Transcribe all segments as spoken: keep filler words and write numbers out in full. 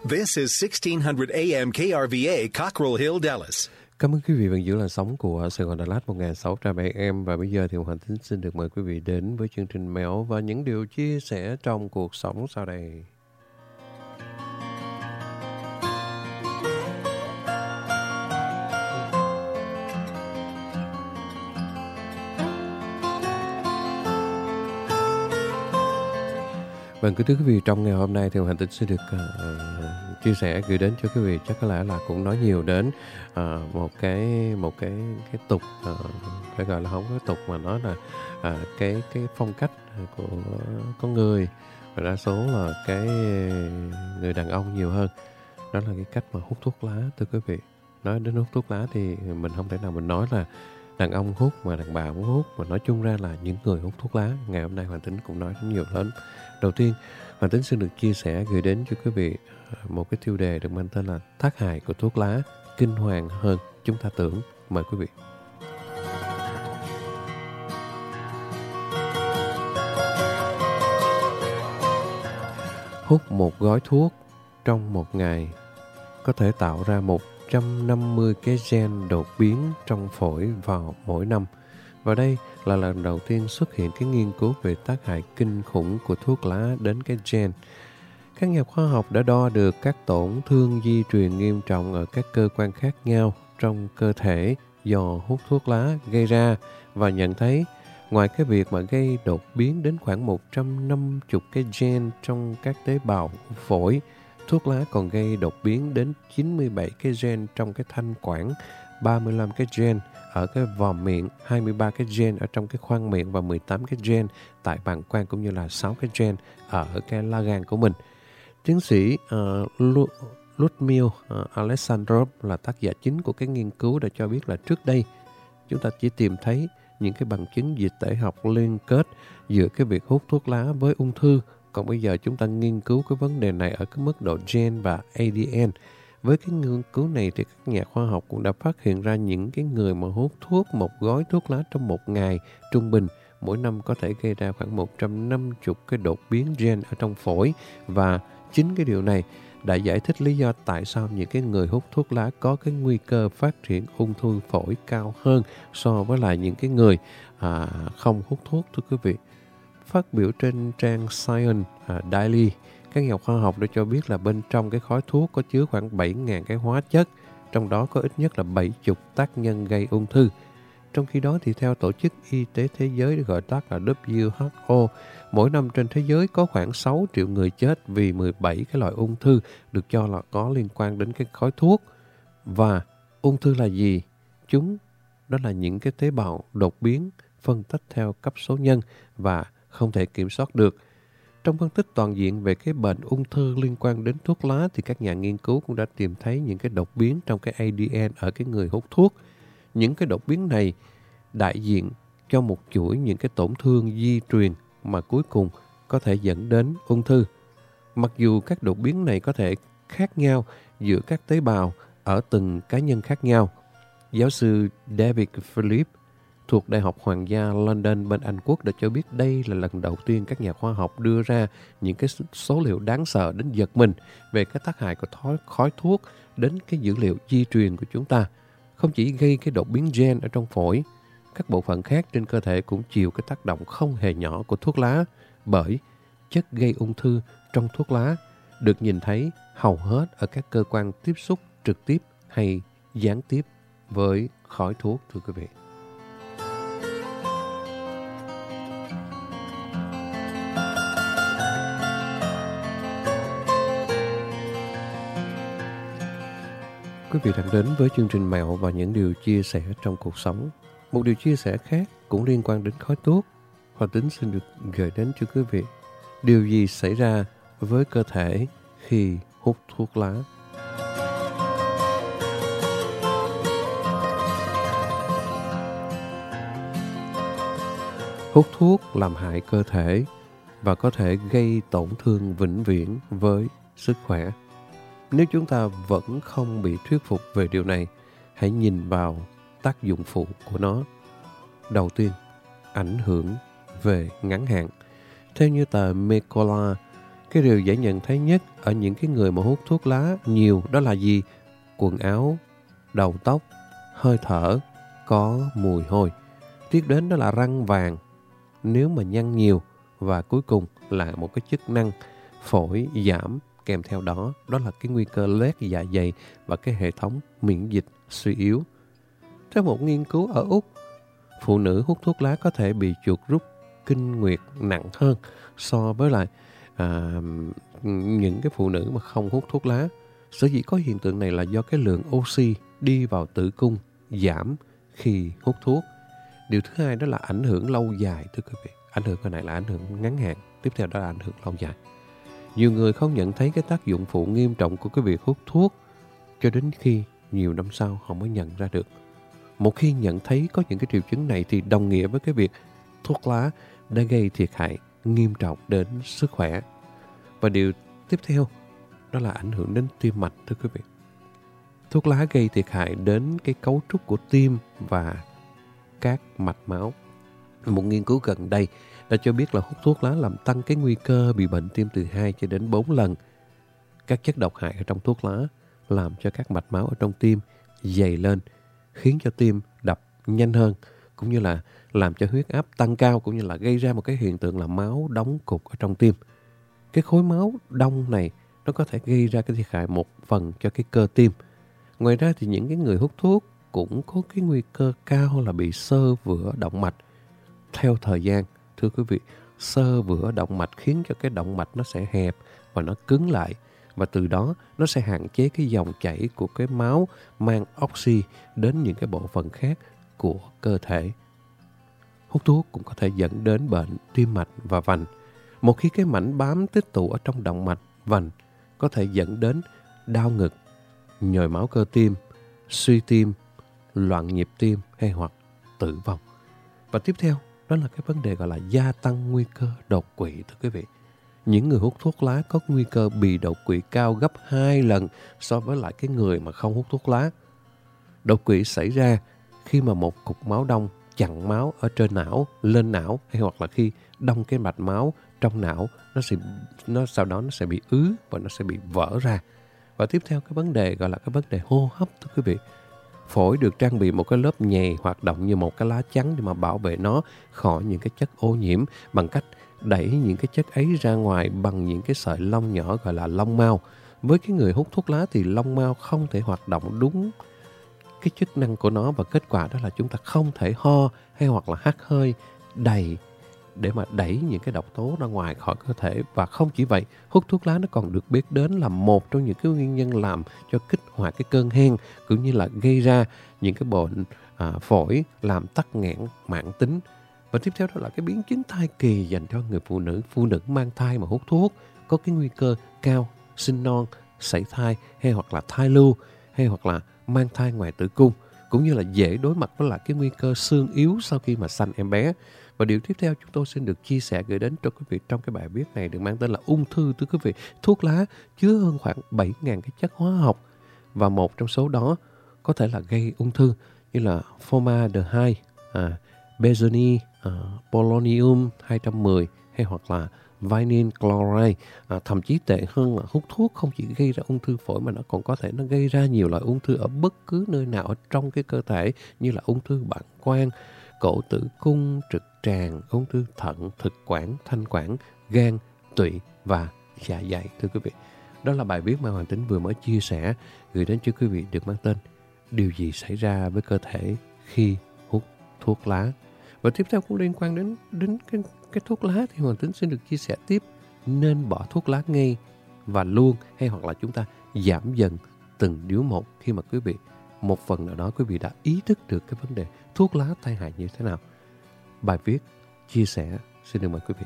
This is sixteen hundred A M K R V A, Cockrell Hill, Dallas. Cảm ơn quý vị vẫn giữ làn sóng của Sài Gòn Đà Lạt một nghìn sáu trăm A M. Và bây giờ thì Hoàng Tính xin được mời quý vị đến với chương trình Mẹo và những điều chia sẻ trong cuộc sống sau đây. Vâng, kính thưa quý vị, trong ngày hôm nay thì Hoàng Tính sẽ được uh, chia sẻ gửi đến cho quý vị, chắc có lẽ là cũng nói nhiều đến uh, một cái một cái cái tục, uh, phải gọi là không có tục mà nói là uh, cái cái phong cách của con người, và đa số là cái người đàn ông nhiều hơn. Đó là cái cách mà hút thuốc lá, thưa quý vị. Nói đến hút thuốc lá thì mình không thể nào mình nói là đàn ông hút mà đàn bà cũng hút, mà nói chung ra là những người hút thuốc lá. Ngày hôm nay Hoàng Tính cũng nói rất nhiều lớn. Đầu tiên, Hoàng Tính xin được chia sẻ gửi đến cho quý vị một cái tiêu đề được mang tên là tác hại của thuốc lá kinh hoàng hơn chúng ta tưởng. Mời quý vị. Hút một gói thuốc trong một ngày có thể tạo ra một trăm năm mươi cái gen đột biến trong phổi vào mỗi năm. Và đây là lần đầu tiên xuất hiện cái nghiên cứu về tác hại kinh khủng của thuốc lá đến cái gen. Các nhà khoa học đã đo được các tổn thương di truyền nghiêm trọng ở các cơ quan khác nhau trong cơ thể do hút thuốc lá gây ra và nhận thấy ngoài cái việc mà gây đột biến đến khoảng một trăm năm mươi cái gen trong các tế bào phổi, thuốc lá còn gây đột biến đến chín mươi bảy cái gen trong cái thanh quản, ba mươi lăm cái gen ở cái vòm miệng, hai mươi ba cái gen ở trong cái khoang miệng và mười tám cái gen tại bàng quang, cũng như là sáu cái gen ở cái lá gan của mình. Tiến sĩ uh, Ludmil uh, Alexandrov là tác giả chính của cái nghiên cứu đã cho biết là trước đây chúng ta chỉ tìm thấy những cái bằng chứng dịch tễ học liên kết giữa cái việc hút thuốc lá với ung thư. Còn bây giờ chúng ta nghiên cứu cái vấn đề này ở cái mức độ gen và A D N. Với cái nghiên cứu này thì các nhà khoa học cũng đã phát hiện ra những cái người mà hút thuốc một gói thuốc lá trong một ngày trung bình mỗi năm có thể gây ra khoảng một trăm năm mươi cái đột biến gen ở trong phổi. Và chính cái điều này đã giải thích lý do tại sao những cái người hút thuốc lá có cái nguy cơ phát triển ung thư phổi cao hơn so với lại những cái người à, không hút thuốc, thưa quý vị. Phát biểu trên trang Science uh, Daily, các nhà khoa học đã cho biết là bên trong cái khói thuốc có chứa khoảng bảy nghìn cái hóa chất, trong đó có ít nhất là bảy mươi tác nhân gây ung thư. Trong khi đó thì theo Tổ chức Y tế Thế giới gọi tắt là W H O, mỗi năm trên thế giới có khoảng sáu triệu người chết vì mười bảy cái loại ung thư được cho là có liên quan đến cái khói thuốc. Và ung thư là gì? Chúng đó là những cái tế bào đột biến phân tách theo cấp số nhân và không thể kiểm soát được. Trong phân tích toàn diện về cái bệnh ung thư liên quan đến thuốc lá thì các nhà nghiên cứu cũng đã tìm thấy những cái đột biến trong cái A D N ở cái người hút thuốc. Những cái đột biến này đại diện cho một chuỗi những cái tổn thương di truyền mà cuối cùng có thể dẫn đến ung thư. Mặc dù các đột biến này có thể khác nhau giữa các tế bào ở từng cá nhân khác nhau, giáo sư David Philip thuộc Đại học Hoàng gia London bên Anh Quốc đã cho biết đây là lần đầu tiên các nhà khoa học đưa ra những cái số liệu đáng sợ đến giật mình về cái tác hại của thói khói thuốc đến cái dữ liệu di truyền của chúng ta. Không chỉ gây cái đột biến gen ở trong phổi, các bộ phận khác trên cơ thể cũng chịu cái tác động không hề nhỏ của thuốc lá, bởi chất gây ung thư trong thuốc lá được nhìn thấy hầu hết ở các cơ quan tiếp xúc trực tiếp hay gián tiếp với khói thuốc, thưa quý vị. Quý vị đang đến với chương trình Mẹo và những điều chia sẻ trong cuộc sống. Một điều chia sẻ khác cũng liên quan đến khói thuốc. Hoàng Tính xin được gửi đến cho quý vị. Điều gì xảy ra với cơ thể khi hút thuốc lá? Hút thuốc làm hại cơ thể và có thể gây tổn thương vĩnh viễn với sức khỏe. Nếu chúng ta vẫn không bị thuyết phục về điều này, hãy nhìn vào tác dụng phụ của nó. Đầu tiên, ảnh hưởng về ngắn hạn. Theo như tờ Mercola, Cái điều dễ nhận thấy nhất ở những cái người mà hút thuốc lá nhiều đó là gì? Quần áo, đầu tóc, hơi thở, có mùi hôi. Tiếp đến đó là răng vàng, nếu mà nhăn nhiều, và cuối cùng là một cái chức năng phổi giảm, kèm theo đó đó là cái nguy cơ loét dạ dày và cái hệ thống miễn dịch suy yếu. Theo một nghiên cứu ở Úc, phụ nữ hút thuốc lá có thể bị chuột rút kinh nguyệt nặng hơn so với lại à, những cái phụ nữ mà không hút thuốc lá. Sở dĩ có hiện tượng này là do cái lượng oxy đi vào tử cung giảm khi hút thuốc. Điều thứ hai đó là ảnh hưởng lâu dài, thưa quý vị. Ảnh hưởng cái này là ảnh hưởng ngắn hạn, tiếp theo đó là ảnh hưởng lâu dài. Nhiều người không nhận thấy cái tác dụng phụ nghiêm trọng của cái việc hút thuốc cho đến khi nhiều năm sau họ mới nhận ra được. Một khi nhận thấy có những cái triệu chứng này thì đồng nghĩa với cái việc thuốc lá đã gây thiệt hại nghiêm trọng đến sức khỏe. Và điều tiếp theo đó là ảnh hưởng đến tim mạch, thưa quý vị. Thuốc lá gây thiệt hại đến cái cấu trúc của tim và các mạch máu. Một nghiên cứu gần đây đã cho biết là hút thuốc lá làm tăng cái nguy cơ bị bệnh tim từ hai cho đến bốn lần. Các chất độc hại ở trong thuốc lá làm cho các mạch máu ở trong tim dày lên, khiến cho tim đập nhanh hơn, cũng như là làm cho huyết áp tăng cao, cũng như là gây ra một cái hiện tượng là máu đóng cục ở trong tim. Cái khối máu đông này nó có thể gây ra cái thiệt hại một phần cho cái cơ tim. Ngoài ra thì những cái người hút thuốc cũng có cái nguy cơ cao là bị xơ vữa động mạch. Theo thời gian, thưa quý vị, xơ vữa động mạch khiến cho cái động mạch nó sẽ hẹp và nó cứng lại. Và từ đó nó sẽ hạn chế cái dòng chảy của cái máu mang oxy đến những cái bộ phận khác của cơ thể. Hút thuốc cũng có thể dẫn đến bệnh tim mạch và vành. Một khi cái mảnh bám tích tụ ở trong động mạch, vành có thể dẫn đến đau ngực, nhồi máu cơ tim, suy tim, loạn nhịp tim hay hoặc tử vong. Và tiếp theo đó là cái vấn đề gọi là gia tăng nguy cơ đột quỵ, thưa quý vị. Những người hút thuốc lá có nguy cơ bị đột quỵ cao gấp hai lần so với lại cái người mà không hút thuốc lá. Đột quỵ xảy ra khi mà một cục máu đông chặn máu ở trên não lên não, hay hoặc là khi đông cái mạch máu trong não, nó sẽ nó sau đó nó sẽ bị ứ và nó sẽ bị vỡ ra. Và tiếp theo cái vấn đề gọi là cái vấn đề hô hấp, thưa quý vị. Phổi được trang bị một cái lớp nhầy hoạt động như một cái lá chắn để mà bảo vệ nó khỏi những cái chất ô nhiễm bằng cách đẩy những cái chất ấy ra ngoài bằng những cái sợi lông nhỏ gọi là lông mao. Với cái người hút thuốc lá thì lông mao không thể hoạt động đúng cái chức năng của nó, và kết quả đó là chúng ta không thể ho hay hoặc là hắt hơi đầy để mà đẩy những cái độc tố ra ngoài khỏi cơ thể. Và không chỉ vậy, hút thuốc lá nó còn được biết đến là một trong những cái nguyên nhân làm cho kích hoạt cái cơn hen, cũng như là gây ra những cái bệnh à, phổi, làm tắc nghẽn mãn tính. Và tiếp theo đó là cái biến chứng thai kỳ dành cho người phụ nữ. Phụ nữ mang thai mà hút thuốc có cái nguy cơ cao sinh non, sảy thai hay hoặc là thai lưu, hay hoặc là mang thai ngoài tử cung, cũng như là dễ đối mặt với lại cái nguy cơ xương yếu sau khi mà sanh em bé. Và điều tiếp theo chúng tôi xin được chia sẻ gửi đến cho quý vị trong cái bài viết này được mang tên là ung thư, thưa quý vị. Thuốc lá chứa hơn khoảng bảy nghìn cái chất hóa học, và một trong số đó có thể là gây ung thư, như là formaldehyde, à, benzoyl, à, polonium hai trăm mười, hay hoặc là vinyl chloride. À, thậm chí tệ hơn là hút thuốc không chỉ gây ra ung thư phổi mà nó còn có thể nó gây ra nhiều loại ung thư ở bất cứ nơi nào ở trong cái cơ thể, như là ung thư bàng quang, cổ tử cung, trực tràng, ung thư thận, thực quản, thanh quản, gan, tụy và dạ dày, thưa quý vị. Đó là bài viết mà Hoàng Tính vừa mới chia sẻ gửi đến cho quý vị được mang tên Điều gì xảy ra với cơ thể khi hút thuốc lá. Và tiếp theo cũng liên quan đến đến cái, cái thuốc lá thì Hoàng Tính xin được chia sẻ tiếp nên bỏ thuốc lá ngay và luôn, hay hoặc là chúng ta giảm dần từng điếu một khi mà quý vị một phần nào đó quý vị đã ý thức được cái vấn đề thuốc lá tai hại như thế nào. Bài viết chia sẻ xin được mời quý vị.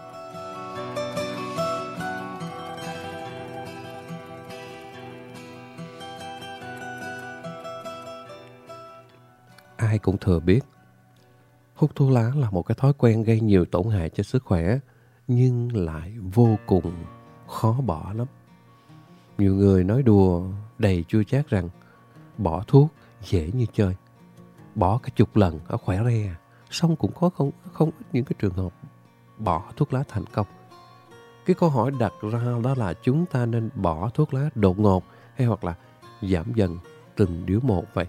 Ai cũng thừa biết hút thuốc lá là một cái thói quen gây nhiều tổn hại cho sức khỏe, nhưng lại vô cùng khó bỏ lắm. Nhiều người nói đùa đầy chua chát rằng bỏ thuốc dễ như chơi, bỏ cả chục lần ở khỏe re. Xong cũng có không, không ít những cái trường hợp bỏ thuốc lá thành công. Cái câu hỏi đặt ra đó là chúng ta nên bỏ thuốc lá đột ngột hay hoặc là giảm dần từng điếu một vậy?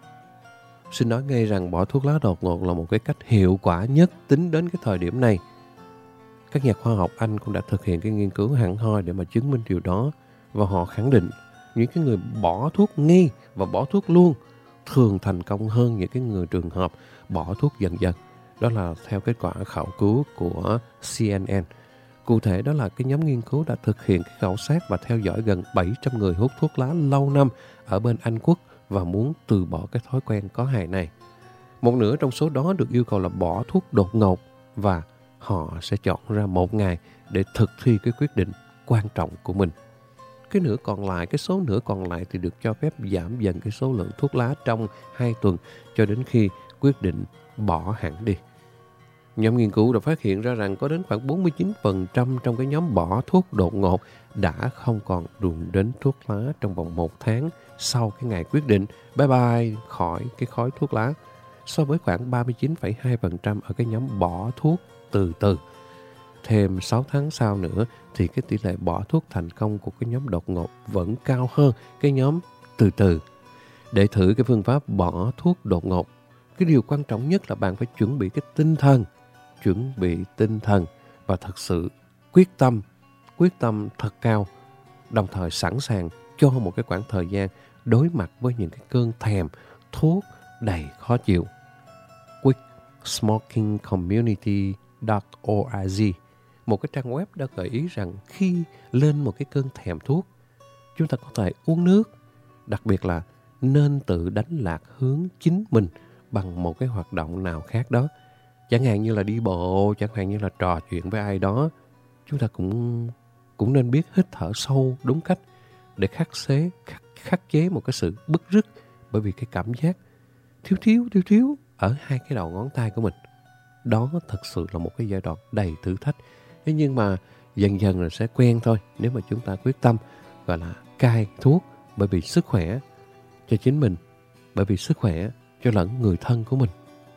Xin nói ngay rằng bỏ thuốc lá đột ngột là một cái cách hiệu quả nhất tính đến cái thời điểm này. Các nhà khoa học Anh cũng đã thực hiện cái nghiên cứu hẳn hoi để mà chứng minh điều đó. Và họ khẳng định những cái người bỏ thuốc ngay và bỏ thuốc luôn thường thành công hơn những cái người trường hợp bỏ thuốc dần dần. Đó là theo kết quả khảo cứu của C N N. Cụ thể đó là cái nhóm nghiên cứu đã thực hiện cái khảo sát và theo dõi gần bảy trăm người hút thuốc lá lâu năm ở bên Anh Quốc và muốn từ bỏ cái thói quen có hại này. Một nửa trong số đó được yêu cầu là bỏ thuốc đột ngột và họ sẽ chọn ra một ngày để thực thi cái quyết định quan trọng của mình. Cái nửa còn lại, cái số nửa còn lại thì được cho phép giảm dần cái số lượng thuốc lá trong hai tuần cho đến khi quyết định bỏ hẳn đi. Nhóm nghiên cứu đã phát hiện ra rằng có đến khoảng bốn mươi chín phần trăm trong cái nhóm bỏ thuốc đột ngột đã không còn đụng đến thuốc lá trong vòng một tháng sau cái ngày quyết định bye bye khỏi cái khói thuốc lá, so với khoảng ba mươi chín phẩy hai phần trăm ở cái nhóm bỏ thuốc từ từ. Thêm sáu tháng sau nữa thì cái tỷ lệ bỏ thuốc thành công của cái nhóm đột ngột vẫn cao hơn cái nhóm từ từ. Để thử cái phương pháp bỏ thuốc đột ngột, cái điều quan trọng nhất là bạn phải chuẩn bị cái tinh thần, chuẩn bị tinh thần và thật sự quyết tâm, quyết tâm thật cao, đồng thời sẵn sàng cho một cái khoảng thời gian đối mặt với những cái cơn thèm thuốc đầy khó chịu. Quit Smoking Community chấm org, một cái trang web đã gợi ý rằng khi lên một cái cơn thèm thuốc, chúng ta có thể uống nước, đặc biệt là nên tự đánh lạc hướng chính mình bằng một cái hoạt động nào khác đó. Chẳng hạn như là đi bộ, chẳng hạn như là trò chuyện với ai đó. Chúng ta cũng cũng nên biết hít thở sâu đúng cách để khắc chế, khắc, khắc chế một cái sự bứt rứt bởi vì cái cảm giác thiếu thiếu, thiếu thiếu ở hai cái đầu ngón tay của mình. Đó thật sự là một cái giai đoạn đầy thử thách. Thế nhưng mà dần dần rồi sẽ quen thôi nếu mà chúng ta quyết tâm gọi là cai thuốc bởi vì sức khỏe cho chính mình, bởi vì sức khỏe cho lẫn người thân của mình.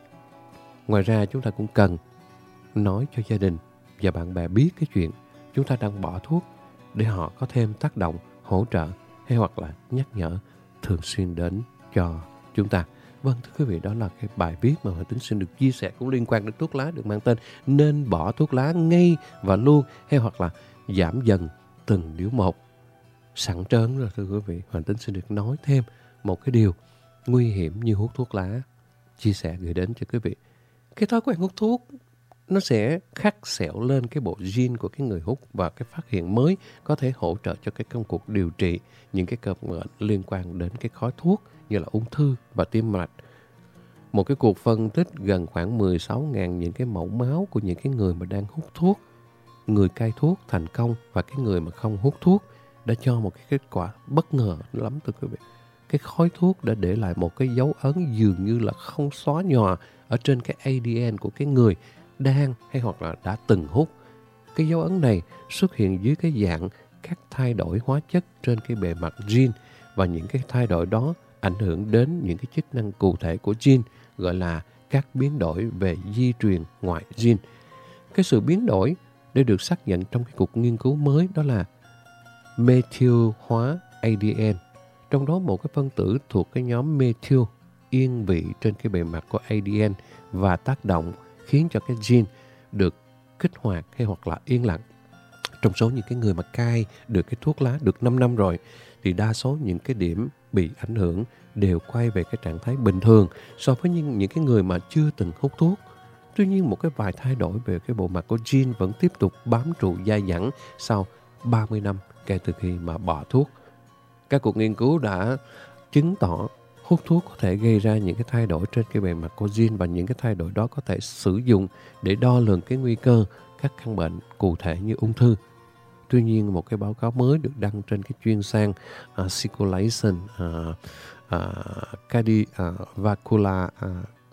Ngoài ra chúng ta cũng cần nói cho gia đình và bạn bè biết cái chuyện chúng ta đang bỏ thuốc để họ có thêm tác động, hỗ trợ hay hoặc là nhắc nhở thường xuyên đến cho chúng ta. Vâng, thưa quý vị, đó là cái bài viết mà Hoàng Tính xin được chia sẻ cũng liên quan đến thuốc lá, được mang tên Nên bỏ thuốc lá ngay và luôn hay hoặc là giảm dần từng điếu một. Sẵn trớn rồi thưa quý vị, Hoàng Tính xin được nói thêm một cái điều nguy hiểm như hút thuốc lá, chia sẻ gửi đến cho quý vị. Cái thói quen hút thuốc nó sẽ khắc sẹo lên cái bộ gene của cái người hút và cái phát hiện mới có thể hỗ trợ cho cái công cuộc điều trị những cái căn bệnh liên quan đến cái khói thuốc như là ung thư và tim mạch. Một cái cuộc phân tích gần khoảng mười sáu nghìn những cái mẫu máu của những cái người mà đang hút thuốc, người cai thuốc thành công và cái người mà không hút thuốc đã cho một cái kết quả bất ngờ lắm thưa quý vị. Cái khói thuốc đã để lại một cái dấu ấn dường như là không xóa nhòa ở trên cái A D N của cái người đang hay hoặc là đã từng hút. Cái dấu ấn này xuất hiện dưới cái dạng các thay đổi hóa chất trên cái bề mặt gene và những cái thay đổi đó ảnh hưởng đến những cái chức năng cụ thể của gene gọi là các biến đổi về di truyền ngoại gene. Cái sự biến đổi để được xác nhận trong cái cuộc nghiên cứu mới đó là methyl hóa A D N. Trong đó một cái phân tử thuộc cái nhóm methyl yên vị trên cái bề mặt của A D N và tác động khiến cho cái gene được kích hoạt hay hoặc là yên lặng. Trong số những cái người mà cai được cái thuốc lá được năm năm rồi thì đa số những cái điểm bị ảnh hưởng đều quay về cái trạng thái bình thường so với những, những cái người mà chưa từng hút thuốc. Tuy nhiên một cái vài thay đổi về cái bộ mặt của gene vẫn tiếp tục bám trụ dai dẳng sau ba mươi năm kể từ khi mà bỏ thuốc. Các cuộc nghiên cứu đã chứng tỏ hút thuốc có thể gây ra những cái thay đổi trên cái bề mặt của gene và những cái thay đổi đó có thể sử dụng để đo lường cái nguy cơ các căn bệnh cụ thể như ung thư. Tuy nhiên một cái báo cáo mới được đăng trên cái chuyên san uh, Circulation uh, uh, Cardiovascular uh,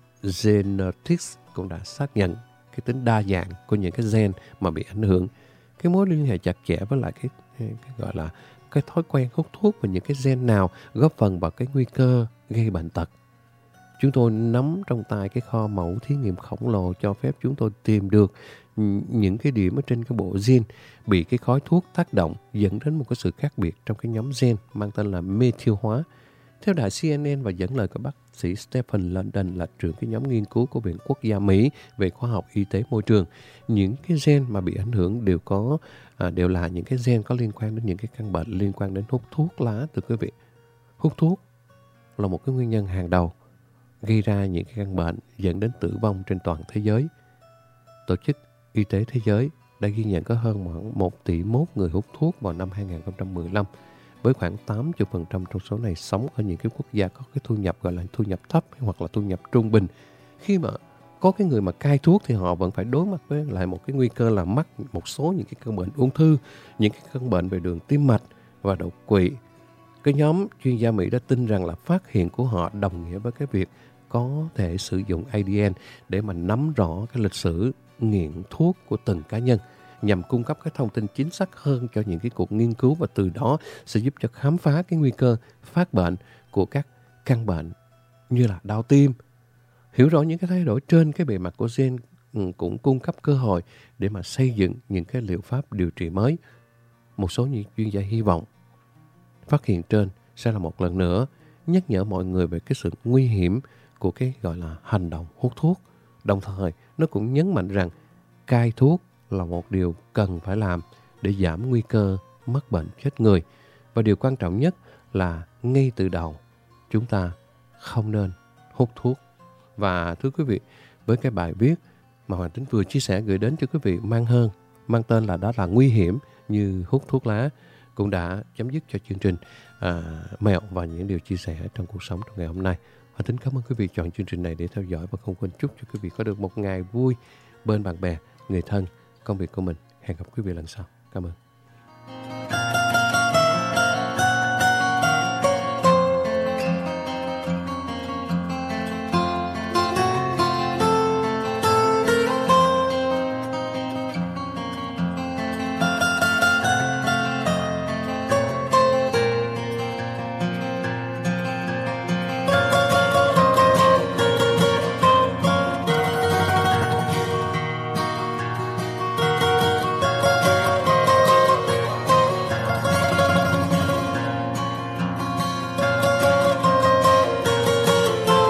Genetics cũng đã xác nhận cái tính đa dạng của những cái gen mà bị ảnh hưởng. Cái mối liên hệ chặt chẽ với lại cái, cái, cái gọi là cái thói quen hút thuốc và những cái gen nào góp phần vào cái nguy cơ gây bệnh tật. Chúng tôi nắm trong tay cái kho mẫu thí nghiệm khổng lồ cho phép chúng tôi tìm được những cái điểm ở trên cái bộ gen bị cái khói thuốc tác động dẫn đến một cái sự khác biệt trong cái nhóm gen mang tên là methyl hóa. Theo đài C N N và dẫn lời của bác sĩ Stephen London là trưởng cái nhóm nghiên cứu của Viện Quốc gia Mỹ về khoa học y tế môi trường, những cái gen mà bị ảnh hưởng đều có à, đều là những cái gen có liên quan đến những cái căn bệnh liên quan đến hút thuốc lá. Thưa quý vị, hút thuốc là một cái nguyên nhân hàng đầu gây ra những cái căn bệnh dẫn đến tử vong trên toàn thế giới. Tổ chức Y tế Thế giới đã ghi nhận có hơn khoảng một tỷ mốt người hút thuốc vào năm hai không một lăm, với khoảng tám mươi phần trăm trong số này sống ở những cái quốc gia có cái thu nhập gọi là thu nhập thấp hoặc là thu nhập trung bình. Khi mà có cái người mà cai thuốc thì họ vẫn phải đối mặt với lại một cái nguy cơ là mắc một số những cái căn bệnh ung thư, những cái căn bệnh về đường tim mạch và đột quỵ. Cái nhóm chuyên gia Mỹ đã tin rằng là phát hiện của họ đồng nghĩa với cái việc có thể sử dụng A D N để mà nắm rõ cái lịch sử nghiện thuốc của từng cá nhân, nhằm cung cấp cái thông tin chính xác hơn cho những cái cuộc nghiên cứu, và từ đó sẽ giúp cho khám phá cái nguy cơ phát bệnh của các căn bệnh như là đau tim. Hiểu rõ những cái thay đổi trên cái bề mặt của gen cũng cung cấp cơ hội để mà xây dựng những cái liệu pháp điều trị mới. Một số những chuyên gia hy vọng phát hiện trên sẽ là một lần nữa nhắc nhở mọi người về cái sự nguy hiểm của cái gọi là hành động hút thuốc. Đồng thời, nó cũng nhấn mạnh rằng cai thuốc là một điều cần phải làm để giảm nguy cơ mắc bệnh chết người. Và điều quan trọng nhất là ngay từ đầu, chúng ta không nên hút thuốc. Và thưa quý vị, với cái bài viết mà Hoàng Tính vừa chia sẻ gửi đến cho quý vị mang hơn, mang tên là đó là nguy hiểm như hút thuốc lá, cũng đã chấm dứt cho chương trình à, mẹo và những điều chia sẻ trong cuộc sống trong ngày hôm nay. Hoàng Tính cảm ơn quý vị chọn chương trình này để theo dõi, và không quên chúc cho quý vị có được một ngày vui bên bạn bè, người thân, công việc của mình. Hẹn gặp quý vị lần sau. Cảm ơn.